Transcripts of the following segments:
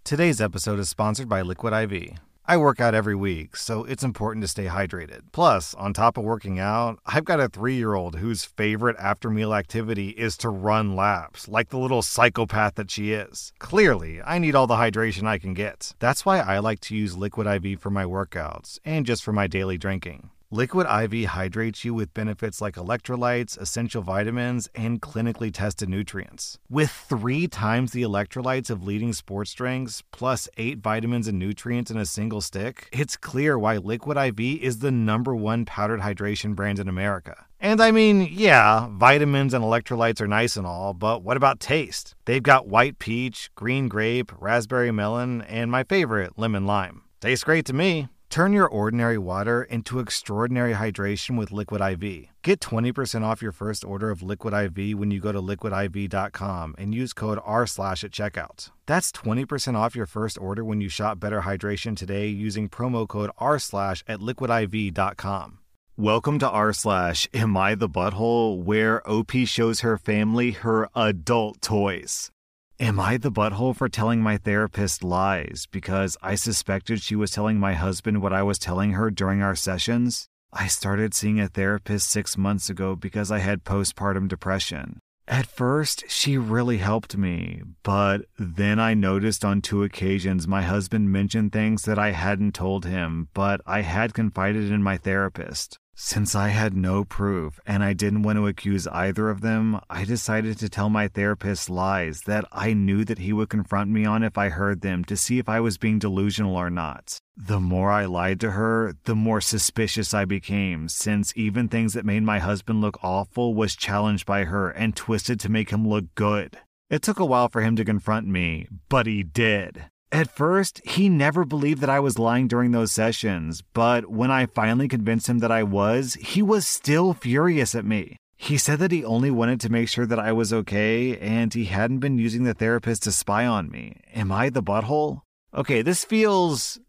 Today's episode is sponsored by Liquid IV. I work out every week, so it's important to stay hydrated. Plus, on top of working out, I've got a 3-year-old whose favorite after-meal activity is to run laps, like the little psychopath that she is. Clearly, I need all the hydration I can get. That's why I like to use Liquid IV for my workouts, and just for my daily drinking. Liquid IV hydrates you with benefits like electrolytes, essential vitamins, and clinically tested nutrients. With 3 times the electrolytes of leading sports drinks, plus 8 vitamins and nutrients in a single stick, it's clear why Liquid IV is the #1 powdered hydration brand in America. And I mean, yeah, vitamins and electrolytes are nice and all, but what about taste? They've got white peach, green grape, raspberry melon, and my favorite, lemon lime. Tastes great to me. Turn your ordinary water into extraordinary hydration with Liquid IV. Get 20% off your first order of Liquid IV when you go to liquidiv.com and use code R/ at checkout. That's 20% off your first order when you shop Better Hydration today using promo code R/ at liquidiv.com. Welcome to R/ Am I the Butthole, where OP shows her family her adult toys. Am I the butthole for telling my therapist lies because I suspected she was telling my husband what I was telling her during our sessions? I started seeing a therapist 6 months ago because I had postpartum depression. At first, she really helped me, but then I noticed on 2 occasions my husband mentioned things that I hadn't told him, but I had confided in my therapist. Since I had no proof and I didn't want to accuse either of them, I decided to tell my therapist lies that I knew that he would confront me on if I heard them to see if I was being delusional or not. The more I lied to her, the more suspicious I became, since even things that made my husband look awful was challenged by her and twisted to make him look good. It took a while for him to confront me, but he did. At first, he never believed that I was lying during those sessions, but when I finally convinced him that I was, he was still furious at me. He said that he only wanted to make sure that I was okay, and he hadn't been using the therapist to spy on me. Am I the butthole? Okay, this feels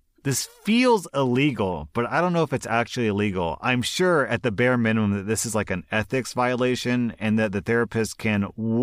illegal, but I don't know if it's actually illegal. I'm sure at the bare minimum that this is like an ethics violation and that the therapist can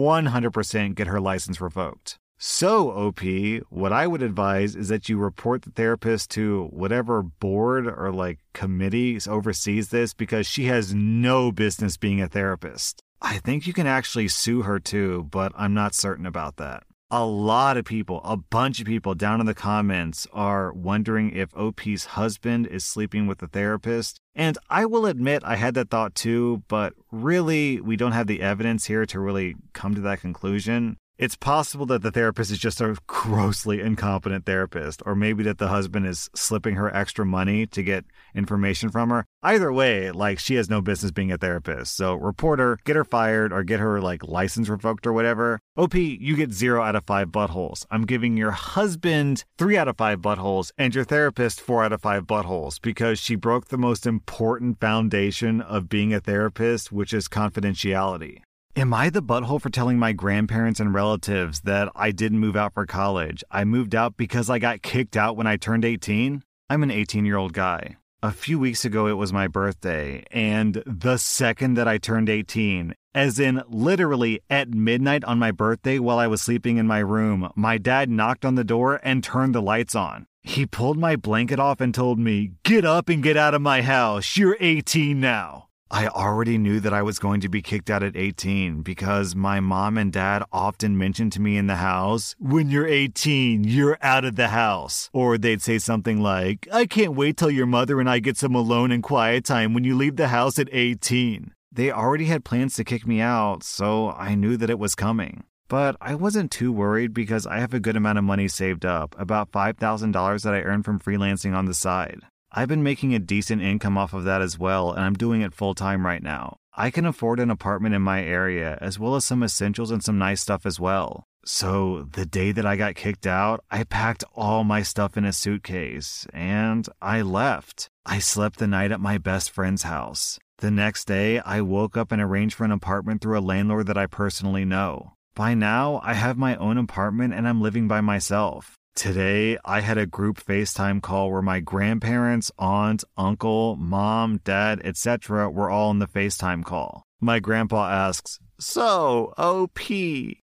100% get her license revoked. So, OP, what I would advise is that you report the therapist to whatever board or committee oversees this because she has no business being a therapist. I think you can actually sue her too, but I'm not certain about that. A lot of people, a bunch of people down in the comments are wondering if OP's husband is sleeping with the therapist. And I will admit I had that thought too, but really we don't have the evidence here to really come to that conclusion. It's possible that the therapist is just a grossly incompetent therapist, or maybe that the husband is slipping her extra money to get information from her. Either way, she has no business being a therapist. So report her, get her fired, or get her license revoked or whatever. OP, you get 0 out of 5 buttholes. I'm giving your husband 3 out of 5 buttholes and your therapist 4 out of 5 buttholes because she broke the most important foundation of being a therapist, which is confidentiality. Am I the butthole for telling my grandparents and relatives that I didn't move out for college? I moved out because I got kicked out when I turned 18? I'm an 18-year-old guy. A few weeks ago, it was my birthday, and the second that I turned 18, as in literally at midnight on my birthday while I was sleeping in my room, my dad knocked on the door and turned the lights on. He pulled my blanket off and told me, "Get up and get out of my house. You're 18 now." I already knew that I was going to be kicked out at 18 because my mom and dad often mentioned to me in the house, "When you're 18, you're out of the house." Or they'd say something like, "I can't wait till your mother and I get some alone and quiet time when you leave the house at 18. They already had plans to kick me out, so I knew that it was coming. But I wasn't too worried because I have a good amount of money saved up, about $5,000 that I earned from freelancing on the side. I've been making a decent income off of that as well, and I'm doing it full time right now. I can afford an apartment in my area, as well as some essentials and some nice stuff as well. So the day that I got kicked out, I packed all my stuff in a suitcase, and I left. I slept the night at my best friend's house. The next day, I woke up and arranged for an apartment through a landlord that I personally know. By now, I have my own apartment and I'm living by myself. Today, I had a group FaceTime call where my grandparents, aunt, uncle, mom, dad, etc. were all in the FaceTime call. My grandpa asks, "So, OP,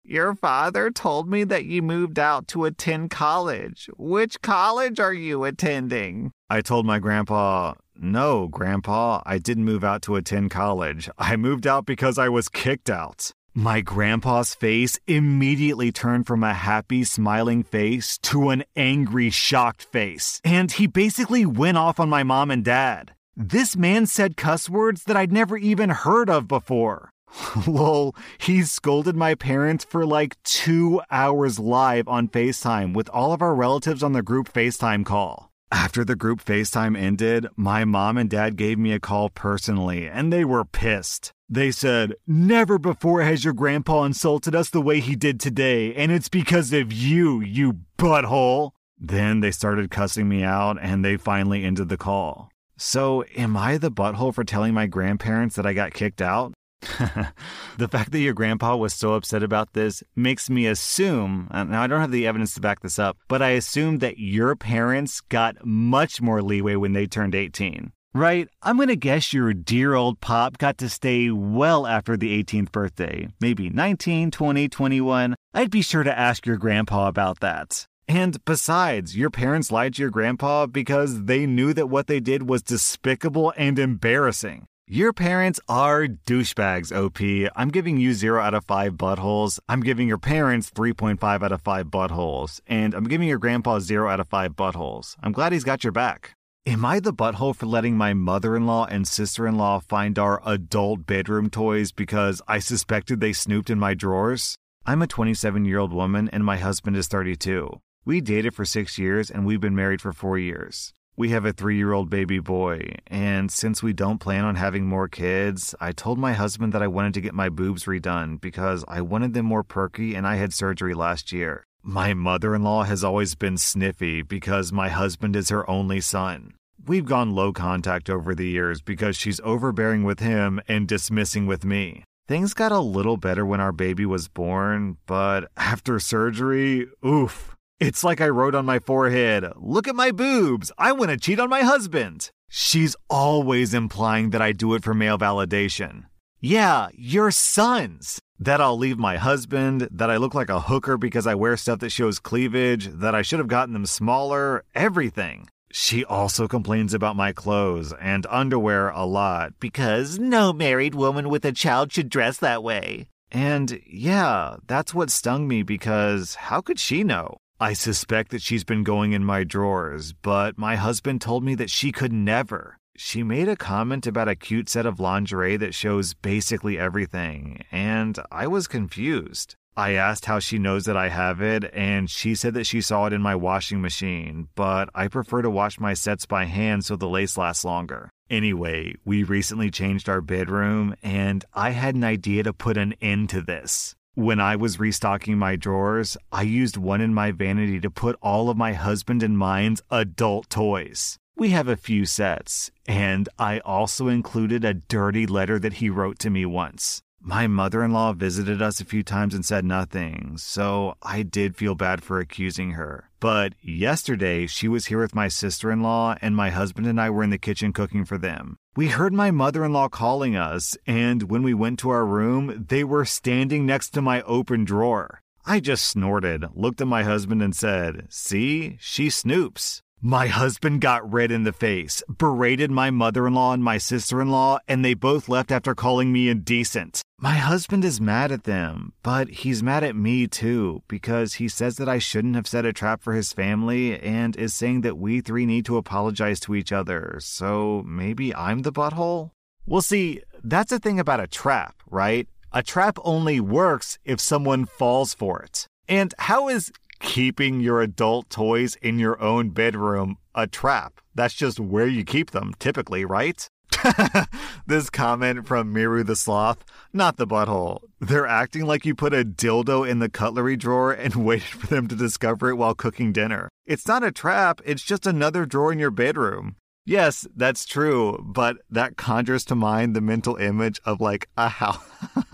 Your father told me that you moved out to attend college. Which college are you attending? I told my grandpa, no, Grandpa, I didn't move out to attend college. I moved out because I was kicked out. My grandpa's face immediately turned from a happy, smiling face to an angry, shocked face. And he basically went off on my mom and dad. This man said cuss words that I'd never even heard of before. Lol, he scolded my parents for like 2 hours live on FaceTime with all of our relatives on the group FaceTime call. After the group FaceTime ended, my mom and dad gave me a call personally, and they were pissed. They said, never before has your grandpa insulted us the way he did today, and it's because of you, you butthole. Then they started cussing me out, and they finally ended the call. So, am I the butthole for telling my grandparents that I got kicked out? The fact that your grandpa was so upset about this makes me assume, now I don't have the evidence to back this up, but I assume that your parents got much more leeway when they turned 18. Right? I'm going to guess your dear old pop got to stay well after the 18th birthday, maybe 19, 20, 21. I'd be sure to ask your grandpa about that. And besides, your parents lied to your grandpa because they knew that what they did was despicable and embarrassing. Your parents are douchebags, OP. I'm giving you 0 out of 5 buttholes. I'm giving your parents 3.5 out of 5 buttholes. And I'm giving your grandpa 0 out of 5 buttholes. I'm glad he's got your back. Am I the butthole for letting my mother-in-law and sister-in-law find our adult bedroom toys because I suspected they snooped in my drawers? I'm a 27-year-old woman and my husband is 32. We dated for 6 years and we've been married for 4 years. We have a 3-year-old baby boy, and since we don't plan on having more kids, I told my husband that I wanted to get my boobs redone because I wanted them more perky and I had surgery last year. My mother-in-law has always been sniffy because my husband is her only son. We've gone low contact over the years because she's overbearing with him and dismissing with me. Things got a little better when our baby was born, but after surgery, oof. It's like I wrote on my forehead, look at my boobs, I want to cheat on my husband. She's always implying that I do it for male validation. Yeah, your sons. That I'll leave my husband, that I look like a hooker because I wear stuff that shows cleavage, that I should have gotten them smaller, everything. She also complains about my clothes and underwear a lot because no married woman with a child should dress that way. And yeah, that's what stung me because how could she know? I suspect that she's been going in my drawers, but my husband told me that she could never. She made a comment about a cute set of lingerie that shows basically everything, and I was confused. I asked how she knows that I have it, and she said that she saw it in my washing machine, but I prefer to wash my sets by hand so the lace lasts longer. Anyway, we recently changed our bedroom, and I had an idea to put an end to this. When I was restocking my drawers, I used one in my vanity to put all of my husband and mine's adult toys. We have a few sets, and I also included a dirty letter that he wrote to me once. My mother-in-law visited us a few times and said nothing, so I did feel bad for accusing her. But yesterday, she was here with my sister-in-law, and my husband and I were in the kitchen cooking for them. We heard my mother-in-law calling us, and when we went to our room, they were standing next to my open drawer. I just snorted, looked at my husband and said, "See, she snoops." My husband got red in the face, berated my mother-in-law and my sister-in-law, and they both left after calling me indecent. My husband is mad at them, but he's mad at me too, because he says that I shouldn't have set a trap for his family and is saying that we three need to apologize to each other, so maybe I'm the butthole? Well, see, that's the thing about a trap, right? A trap only works if someone falls for it. And how is keeping your adult toys in your own bedroom a trap? That's just where you keep them, typically, right? This comment from Miru the Sloth, not the butthole. They're acting like you put a dildo in the cutlery drawer and waited for them to discover it while cooking dinner. It's not a trap, it's just another drawer in your bedroom. Yes, that's true, but that conjures to mind the mental image of like a house.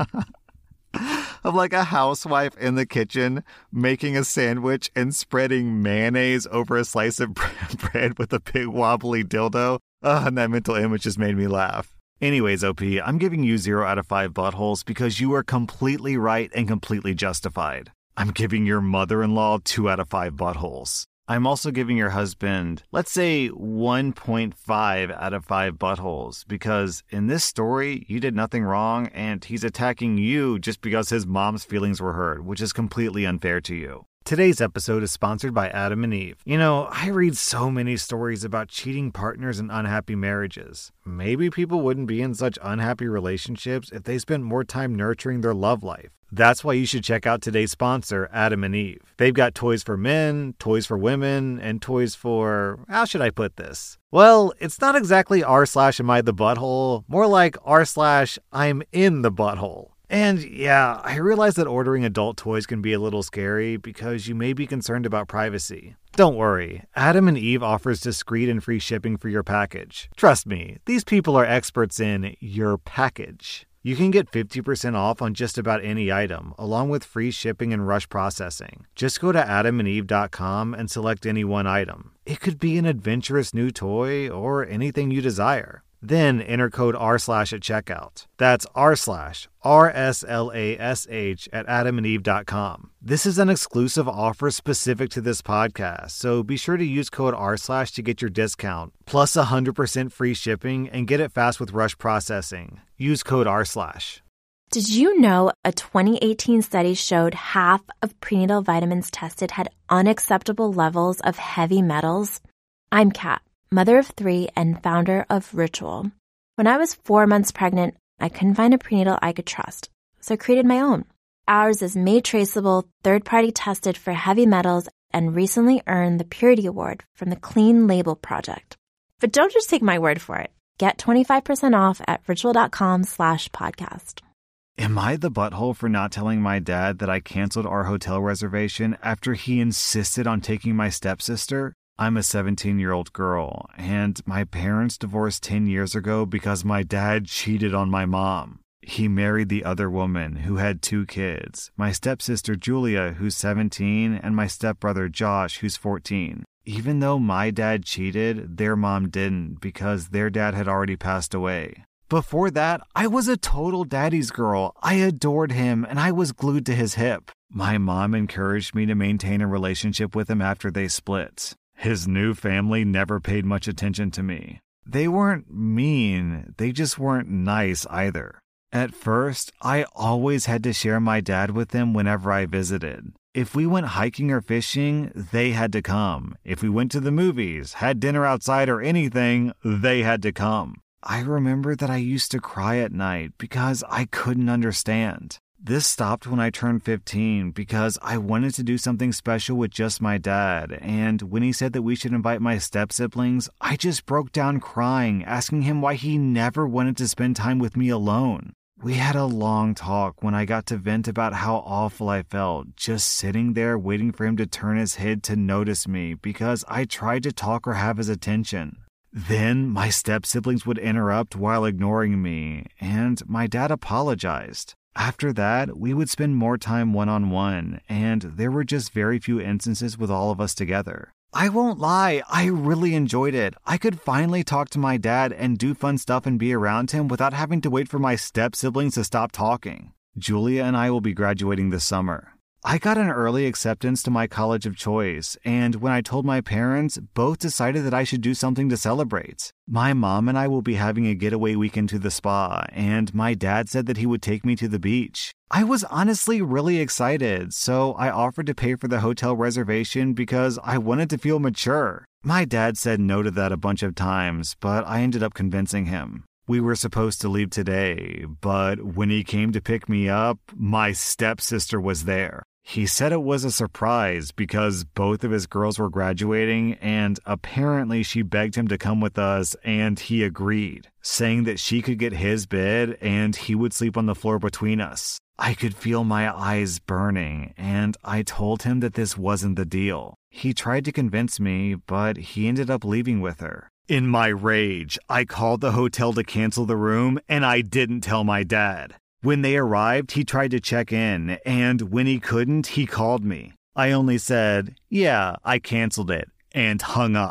Of like a housewife in the kitchen making a sandwich and spreading mayonnaise over a slice of bread with a big wobbly dildo. And that mental image just made me laugh. Anyways, OP, I'm giving you 0 out of 5 buttholes because you are completely right and completely justified. I'm giving your mother-in-law 2 out of 5 buttholes. I'm also giving your husband, let's say, 1.5 out of 5 buttholes because in this story, you did nothing wrong and he's attacking you just because his mom's feelings were hurt, which is completely unfair to you. Today's episode is sponsored by Adam and Eve. You know, I read so many stories about cheating partners and unhappy marriages. Maybe people wouldn't be in such unhappy relationships if they spent more time nurturing their love life. That's why you should check out today's sponsor, Adam and Eve. They've got toys for men, toys for women, and toys for... how should I put this? Well, it's not exactly r/am I the butthole, more like r/I'm in the butthole. And yeah, I realize that ordering adult toys can be a little scary because you may be concerned about privacy. Don't worry, Adam and Eve offers discreet and free shipping for your package. Trust me, these people are experts in your package. You can get 50% off on just about any item, along with free shipping and rush processing. Just go to adamandeve.com and select any one item. It could be an adventurous new toy or anything you desire. Then enter code r/ at checkout. That's r/RSLASH at adamandeve.com. This is an exclusive offer specific to this podcast, so be sure to use code r/ to get your discount, plus 100% free shipping, and get it fast with rush processing. Use code r/. Did you know a 2018 study showed half of prenatal vitamins tested had unacceptable levels of heavy metals? I'm Kat, mother of 3 and founder of Ritual. When I was 4 months pregnant, I couldn't find a prenatal I could trust, so I created my own. Ours is made traceable, third-party tested for heavy metals, and recently earned the Purity Award from the Clean Label Project. But don't just take my word for it. Get 25% off at ritual.com/podcast. Am I the butthole for not telling my dad that I canceled our hotel reservation after he insisted on taking my stepsister? I'm a 17-year-old girl, and my parents divorced 10 years ago because my dad cheated on my mom. He married the other woman who had 2 kids, my stepsister Julia, who's 17, and my stepbrother Josh, who's 14. Even though my dad cheated, their mom didn't because their dad had already passed away. Before that, I was a total daddy's girl. I adored him, and I was glued to his hip. My mom encouraged me to maintain a relationship with him after they split. His new family never paid much attention to me. They weren't mean, they just weren't nice either. At first, I always had to share my dad with them whenever I visited. If we went hiking or fishing, they had to come. If we went to the movies, had dinner outside or anything, they had to come. I remember that I used to cry at night because I couldn't understand. This stopped when I turned 15 because I wanted to do something special with just my dad, and when he said that we should invite my step-siblings, I just broke down crying, asking him why he never wanted to spend time with me alone. We had a long talk when I got to vent about how awful I felt, just sitting there waiting for him to turn his head to notice me because I tried to talk or have his attention. Then my step-siblings would interrupt while ignoring me, and my dad apologized. After that, we would spend more time one-on-one, and there were just very few instances with all of us together. I won't lie, I really enjoyed it. I could finally talk to my dad and do fun stuff and be around him without having to wait for my step-siblings to stop talking. Julia and I will be graduating this summer. I got an early acceptance to my college of choice, and when I told my parents, both decided that I should do something to celebrate. My mom and I will be having a getaway weekend to the spa, and my dad said that he would take me to the beach. I was honestly really excited, so I offered to pay for the hotel reservation because I wanted to feel mature. My dad said no to that a bunch of times, but I ended up convincing him. We were supposed to leave today, but when he came to pick me up, my stepsister was there. He said it was a surprise because both of his girls were graduating, and apparently she begged him to come with us, and he agreed, saying that she could get his bed and he would sleep on the floor between us. I could feel my eyes burning, and I told him that this wasn't the deal. He tried to convince me, but he ended up leaving with her. In my rage, I called the hotel to cancel the room, and I didn't tell my dad. When they arrived, he tried to check in, and when he couldn't, he called me. I only said, "Yeah, I canceled it," and hung up.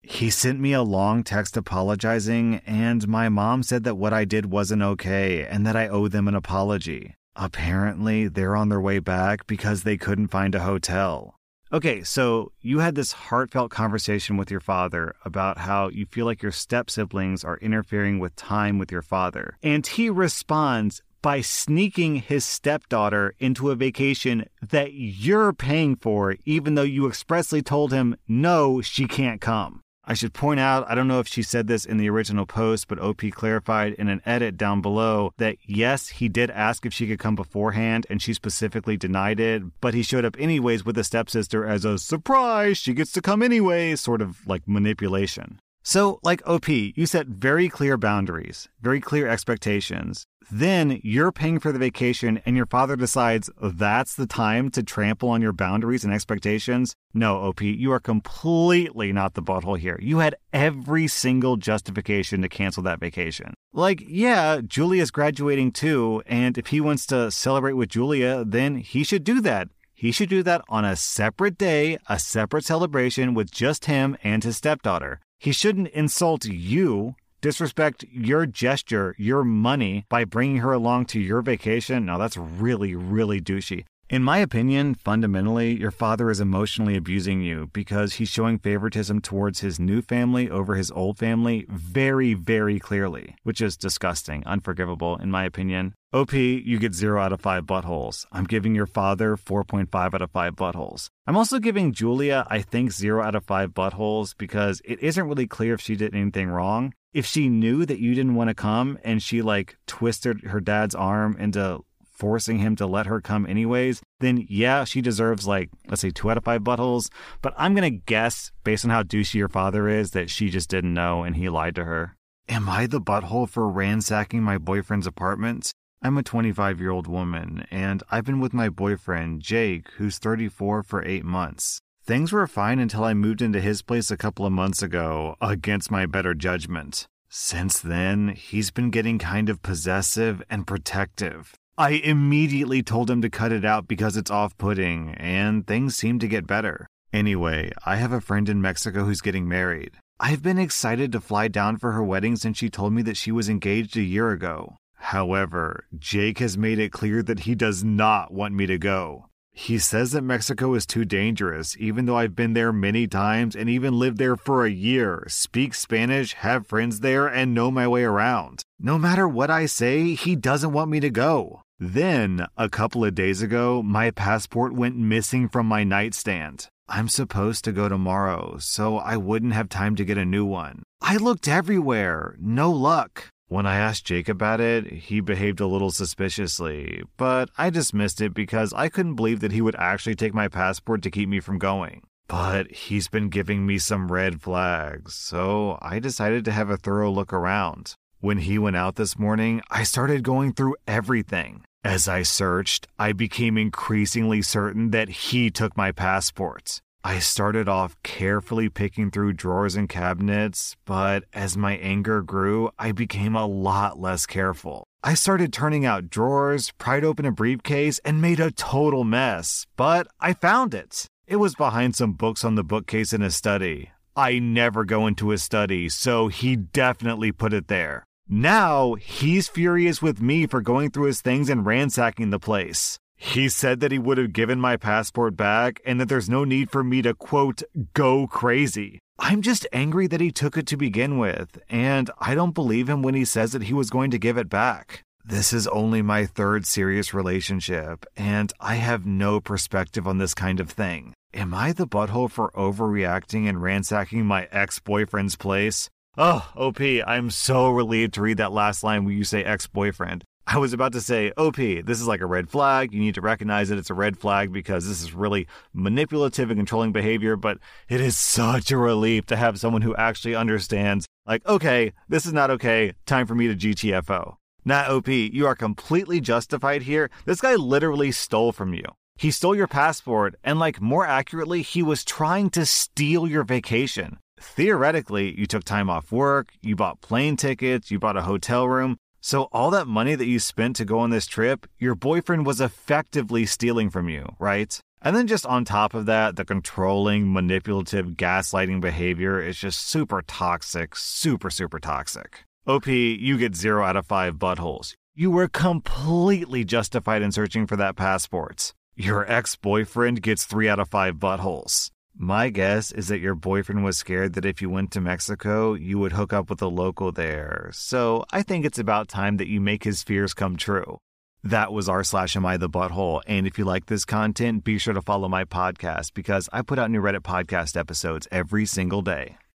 He sent me a long text apologizing, and my mom said that what I did wasn't okay and that I owe them an apology. Apparently, they're on their way back because they couldn't find a hotel. Okay, so you had this heartfelt conversation with your father about how you feel like your step-siblings are interfering with time with your father. And he responds by sneaking his stepdaughter into a vacation that you're paying for, even though you expressly told him, no, she can't come. I should point out, I don't know if she said this in the original post, but OP clarified in an edit down below that yes, he did ask if she could come beforehand, and she specifically denied it, but he showed up anyways with a stepsister as a surprise, she gets to come anyways, sort of like manipulation. So, like OP, you set very clear boundaries, very clear expectations. Then you're paying for the vacation and your father decides that's the time to trample on your boundaries and expectations. No, OP, you are completely not the butthole here. You had every single justification to cancel that vacation. Like, yeah, Julia's graduating too, and if he wants to celebrate with Julia, then he should do that. He should do that on a separate day, a separate celebration with just him and his stepdaughter. He shouldn't insult you, disrespect your gesture, your money, by bringing her along to your vacation. No, that's really, really douchey. In my opinion, fundamentally, your father is emotionally abusing you because he's showing favoritism towards his new family over his old family very, very clearly, which is disgusting, unforgivable, in my opinion. OP, you get 0 out of 5 buttholes. I'm giving your father 4.5 out of 5 buttholes. I'm also giving Julia, I think, 0 out of 5 buttholes because it isn't really clear if she did anything wrong. If she knew that you didn't want to come and she twisted her dad's arm into forcing him to let her come anyways, then yeah, she deserves let's say 2 out of 5 buttholes. But I'm going to guess, based on how douchey your father is, that she just didn't know and he lied to her. Am I the butthole for ransacking my boyfriend's apartment? I'm a 25-year-old woman, and I've been with my boyfriend, Jake, who's 34, for 8 months. Things were fine until I moved into his place a couple of months ago, against my better judgment. Since then, he's been getting kind of possessive and protective. I immediately told him to cut it out because it's off-putting, and things seem to get better. Anyway, I have a friend in Mexico who's getting married. I've been excited to fly down for her wedding since she told me that she was engaged a year ago. However, Jake has made it clear that he does not want me to go. He says that Mexico is too dangerous, even though I've been there many times and even lived there for a year, speak Spanish, have friends there, and know my way around. No matter what I say, he doesn't want me to go. Then, a couple of days ago, my passport went missing from my nightstand. I'm supposed to go tomorrow, so I wouldn't have time to get a new one. I looked everywhere. No luck. When I asked Jake about it, he behaved a little suspiciously, but I dismissed it because I couldn't believe that he would actually take my passport to keep me from going. But he's been giving me some red flags, so I decided to have a thorough look around. When he went out this morning, I started going through everything. As I searched, I became increasingly certain that he took my passport. I started off carefully picking through drawers and cabinets, but as my anger grew, I became a lot less careful. I started turning out drawers, pried open a briefcase, and made a total mess, but I found it. It was behind some books on the bookcase in his study. I never go into his study, so he definitely put it there. Now, he's furious with me for going through his things and ransacking the place. He said that he would have given my passport back and that there's no need for me to, quote, go crazy. I'm just angry that he took it to begin with, and I don't believe him when he says that he was going to give it back. This is only my 3rd serious relationship, and I have no perspective on this kind of thing. Am I the butthole for overreacting and ransacking my ex-boyfriend's place? Oh, OP, I'm so relieved to read that last line where you say ex-boyfriend. I was about to say, OP, this is like a red flag. You need to recognize that it's a red flag because this is really manipulative and controlling behavior, but it is such a relief to have someone who actually understands, okay, this is not okay. Time for me to GTFO. Nah, OP, you are completely justified here. This guy literally stole from you. He stole your passport, and more accurately, he was trying to steal your vacation. Theoretically, you took time off work, you bought plane tickets, you bought a hotel room. So all that money that you spent to go on this trip, your boyfriend was effectively stealing from you, right? And then just on top of that, the controlling, manipulative, gaslighting behavior is just super toxic, super, super toxic. OP, you get 0 out of 5 buttholes. You were completely justified in searching for that passport. Your ex-boyfriend gets 3 out of 5 buttholes. My guess is that your boyfriend was scared that if you went to Mexico, you would hook up with a local there. So I think it's about time that you make his fears come true. That was r/Am I the Butthole. And if you like this content, be sure to follow my podcast because I put out new Reddit podcast episodes every single day.